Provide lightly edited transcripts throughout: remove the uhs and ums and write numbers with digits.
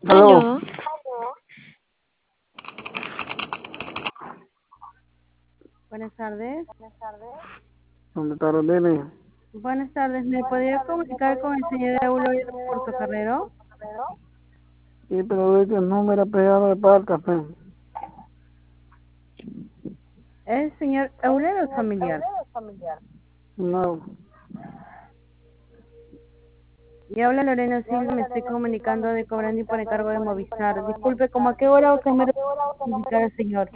Aló, Aló, Buenas tardes. ¿dónde está Rolene? Buenas tardes. ¿Me podría comunicar con el señor Eulogio Portocarrero? Sí, pero ve que el número pegado de parca, pues. ¿Es el señor Eulogio o familiar? No, Y habla Lorena Silva, me estoy comunicando de Cobrandi por encargo de Movistar. Disculpe, ¿cómo a qué hora o qué me indicar el señor?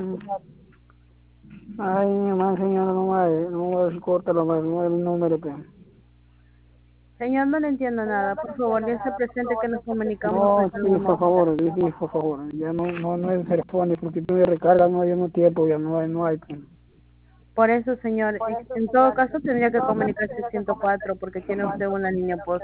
ay, más señora, no me corta no el número, pues. Señor, no le entiendo nada. Por favor, ya se presente que nos comunicamos No, con sí, el por Movistar. favor, sí, por favor. Ya no es teléfono, porque tú me recargas, no hay tiempo, ya no hay, pues. Por eso, señor, en todo caso tendría que comunicarse 104 porque tiene usted una línea post.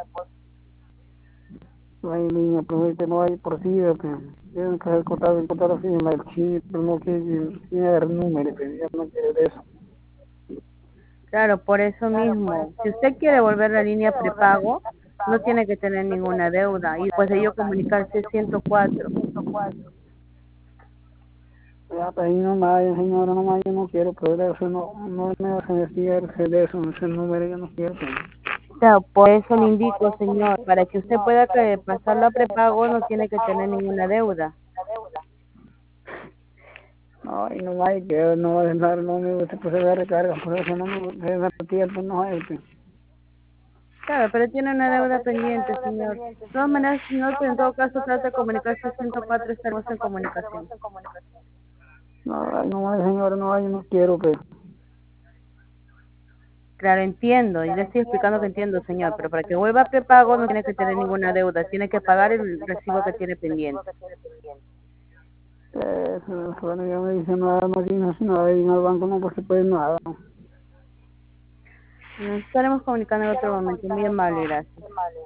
No hay línea, pues, que no hay por sí, pues. Tienen que cortar así en el chip, pero no quiere, tiene el número, pues, ya no quiere de eso. Claro, por eso mismo. Si usted quiere volver la línea prepago, no tiene que tener ninguna deuda y después de ello comunicarse 104. Ya, pues ahí no vaya, señora, no vaya, yo no quiero perder eso, no me hace decir de eso, ese número yo no quiero. Pues. Claro, por eso le indico, señor, para que usted pueda pasarlo a prepago no tiene que tener ninguna deuda. No, y no hay que, no va a dejar, no me gusta pues de recarga, por eso no me da tiempo, no hay. Pues. Claro, pero tiene una deuda pendiente, señor. De todas maneras, señor, pero en todo caso trate de comunicarse 104, estaremos en comunicación. No, no hay, señora, no hay, no quiero, pues. Claro, entiendo, y le estoy explicando que entiendo, señor, pero para que vuelva a prepago no tiene que tener ninguna deuda, tiene que pagar el recibo que tiene pendiente. Bueno, ya me dice nada, no tiene nada, y en el banco no pues se puede nada. Nos estaremos comunicando en otro momento. Muy amable, gracias.